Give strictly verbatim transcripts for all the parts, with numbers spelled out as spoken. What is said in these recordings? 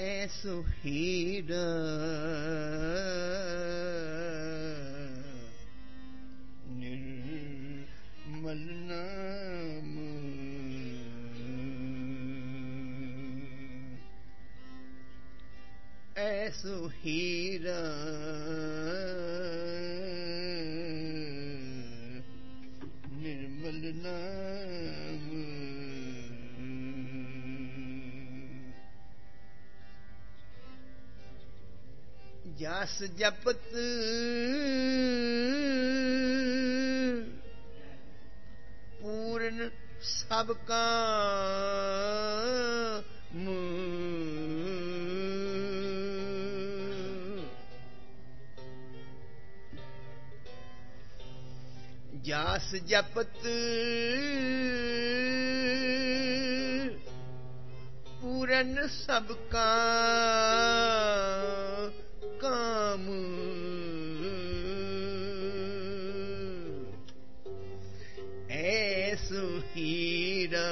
ऐसो हीरा निर्मल नाम, ऐसो हीरा निर्मल नाम, जास जपत पूर्ण सब काम, जास जपत पूर्ण सब काम, ऐसो हीरा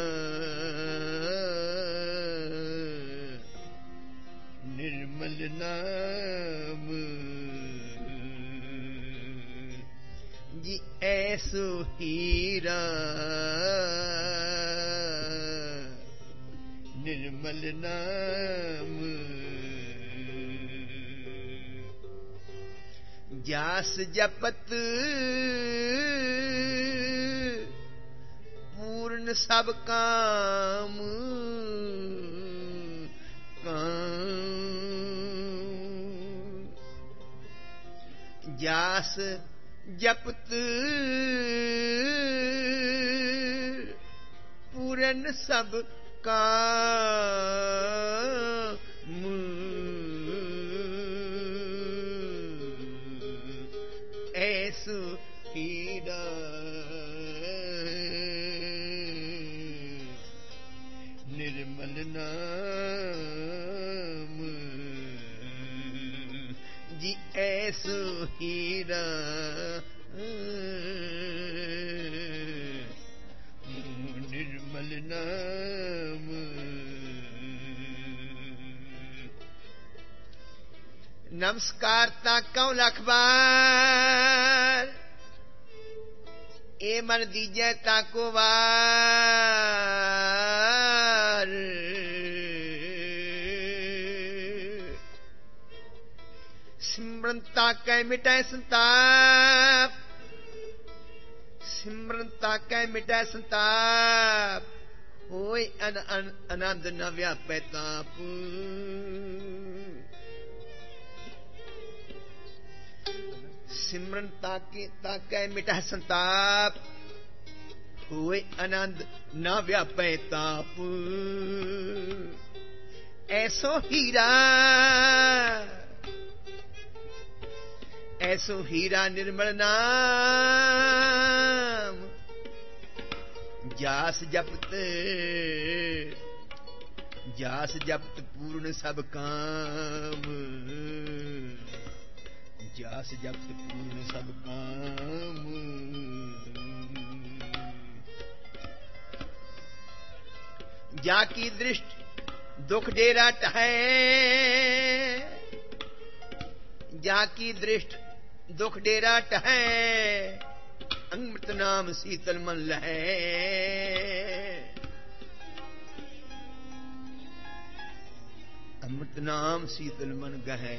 निर्मल नाम, जी ऐसो हीरा निर्मल नाम, जास जपत पूर्ण सब काम, काम जास जपत पूर्ण सब काम, ऐसो हीरा निर्मल नाम, जी ऐसो हीरा निर्मल नाम, नमस्कार ताकौ लखबार, ए मन दीजै ताको वार, सिमरन ताकै मिटै संताप, सिमरन ताकै मिटै संताप, होय अन, अन, आनंद न व्यापै ताप, सिमरन ताके ताकै मिटै संताप, होय आनंद न व्यापै ताप, ऐसो हीरा ऐसो हीरा निर्मल नाम, जास जपत जास जपत पूर्ण सब काम, जास जपत पूर्ण सब काम, जाकी दृष्टि दुख डेरा टहै, जाकी दृष्टि दुख डेरा टहै, अमृत नाम शीतल मन लहै, अमृत नाम शीतल मन गहै,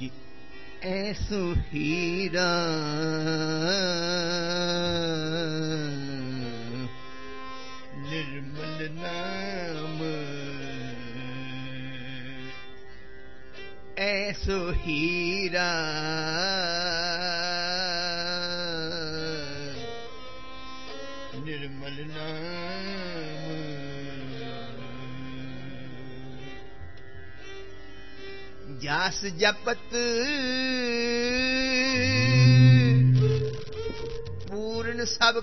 जी ऐसो हीरा निर्मल नाम, ऐसो हीरा निर्मल नाम, जास जपत पूर्ण सब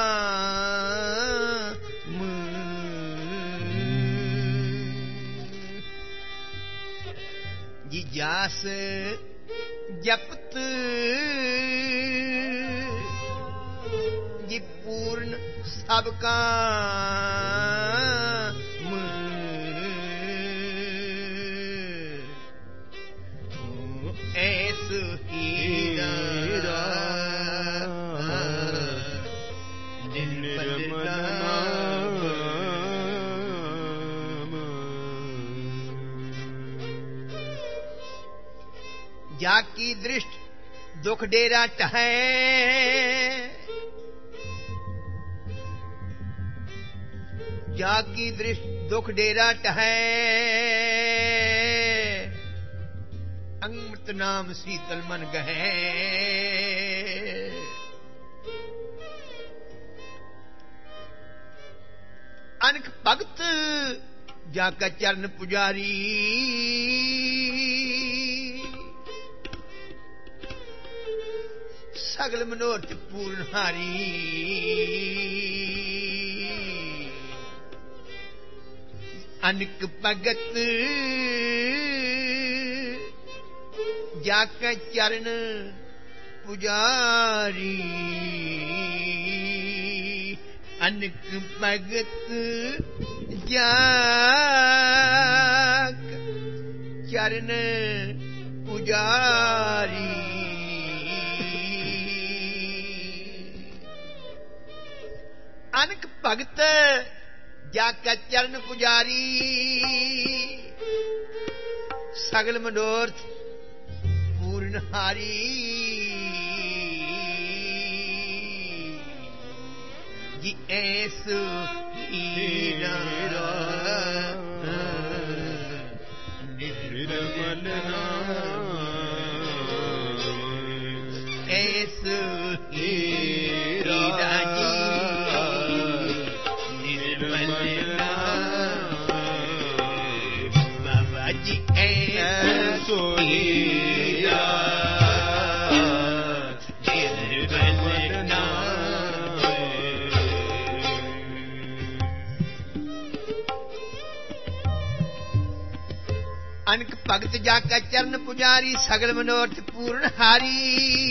काम, जी जास जपत जी पूर्ण सब काम, ऐसो हीरा निर्मल नाम, जाकी दृष्टि दुख डेरा टहै, जाकी दृष्टि दुख डेरा टहै, अमृत नाम शीतल मन गहै, अनक भगत जाका चरण पुजारी, सगल मनोरथ पूर्ण हारी, अनक भगत जाका चरण पुजारी, अनक भगत जाका चरण पुजारी, अनक भगत जाका चरण पुजारी, सगल मनोरथ पूर्ण हारी, जी ऐसो हीरा निर्मल नाम, ऐसो हीरा ऐसो हीरा निर्मल नाम, अनक भगत जाका चरण पुजारी, सगल मनोरथ पूर्ण हारी,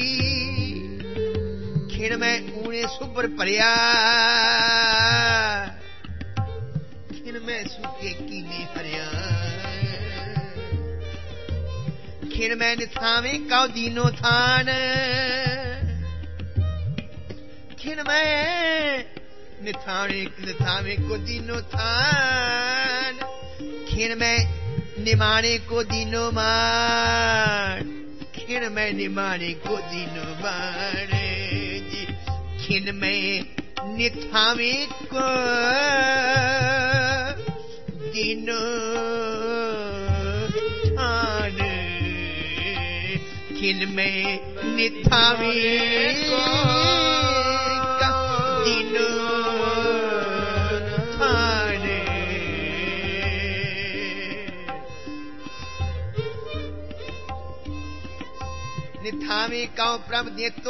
खिण में ऊणे सुपर परिया, खिण में सूखे कीने हरिया, खिण में निथावे कौ दीनो थान, खिण में निथावे निथावे को दीनो थान, खिण में निमाणे को दीनो मान, खिण में निमाणे को दीनो मान, जी खिण में निथावे को दीनो थान, खिन में निथावे को दीनो थाने, निथावे कौ प्रभ देतो,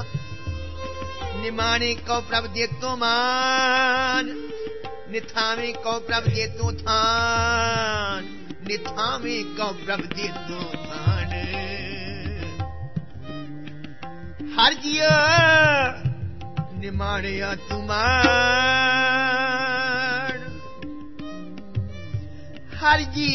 निमाने कौ प्रभ देतो मान, निथावे कौ प्रभ देतो थान, निथावे कौ प्रभ देतो थान, हर जिया निमाणिया तुमार, हर जी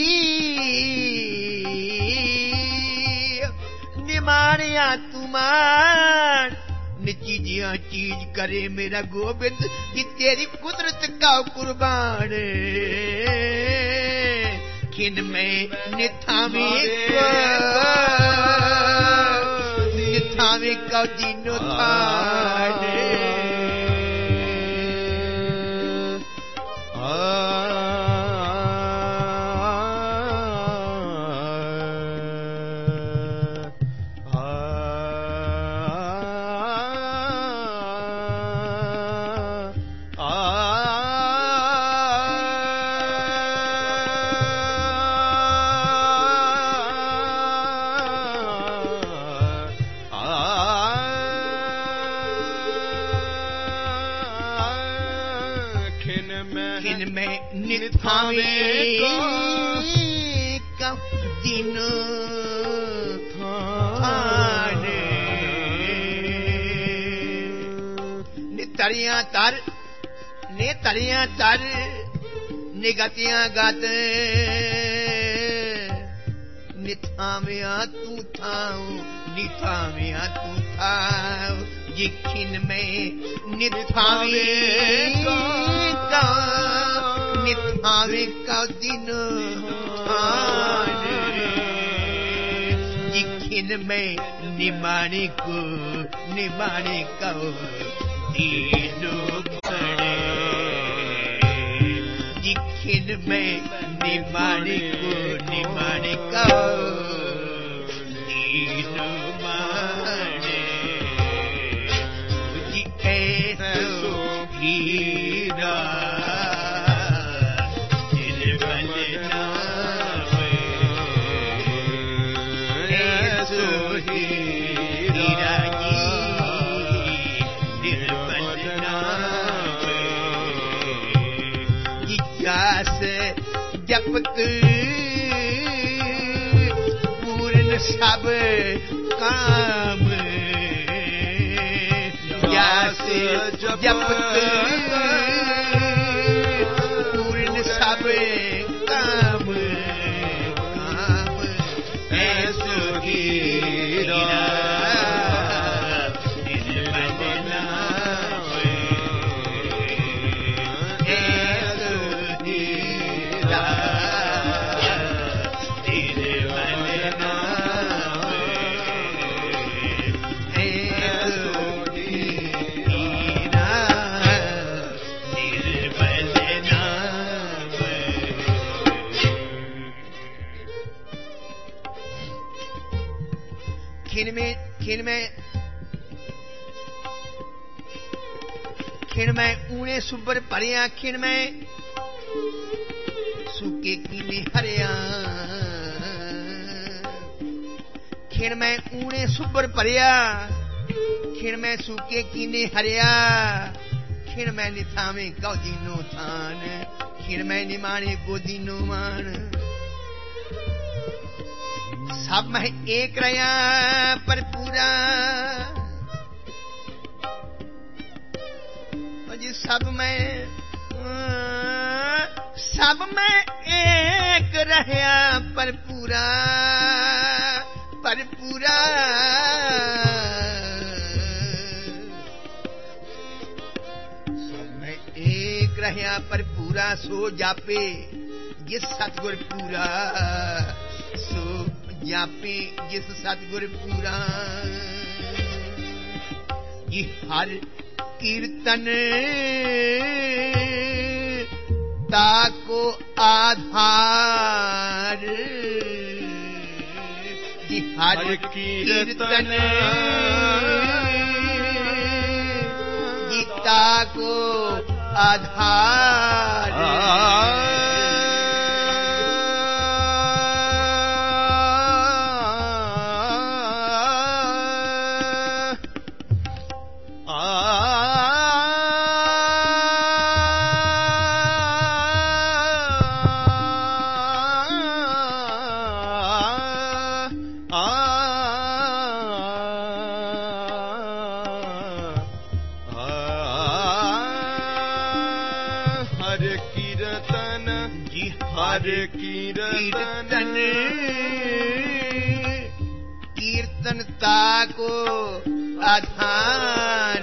निमाणिया तुमार, निचीजिया चीज करे मेरा गोविंद, कि तेरी कुदरत का कुर्बान, खिन में निथामी को निथामी को दिनो थाने निथावे का दिन थाने नितरियां तर ने तरियां तर निगतियां गत निथाविया तू थाऊ निथाविया तू थाऊ जिखिन में निथावे का निथावे का दिन थाने जिखिन में निमाने को निमाने का दीनो पड़े जिखिन में निमाने को निमाने का दीनो माने जी ऐसो हीरा जपत पूर्ण सब काम जैसे जपत पूर्ण सब काम काम ऐसो हीरा खिन में खिन में खिन में ऊने सुबर परिया खिन में सूके कीने हरिया खिन में ऊने सुबर परिया खिन में सूके कीने हरिया खिन में निथावे को दिनो थान खिन में निमाने को दिनो मान सब में एक रया पर पूरा जी सब में सब में एक रहा पर पूरा पर पूरा सब में एक रहा पर पूरा सो जापे जिस सतगुर पूरा सो जापे जिस सतगुर पूरा ये हर कीर्तन ताको आधार ये हर कीर्तन गीता को आधार कीर्तन कीर्तनता को आधार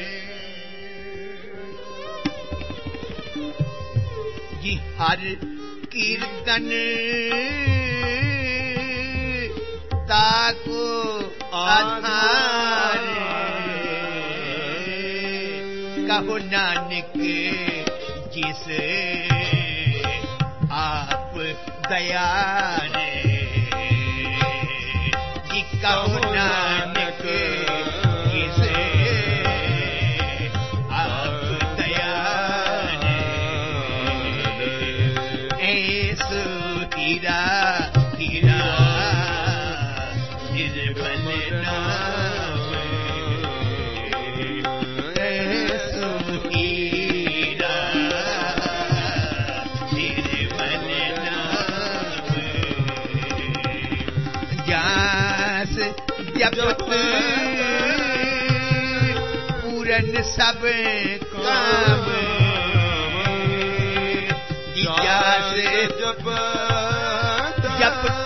जी हर कीर्तन ताको आधार कहो नानक जिस आप दया रे जी कहो नानक जिस आप दया रे ऐसो हीरा हीरा निर्मल नाम ऐसो हीरा निर्मल नाम जास जपत पूरन सब काम जास जपत जपत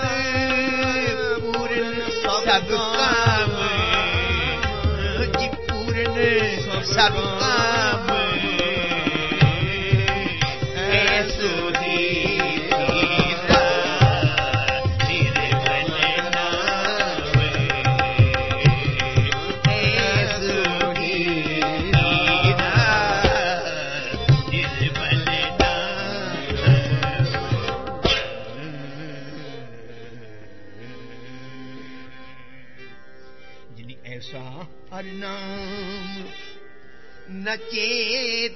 पूरन सब काम जी पूरन सब काम ऐसो हीरा निर्मल नाम ऐसो हीरा निर्मल नाम ऐसा हर नाम न चेत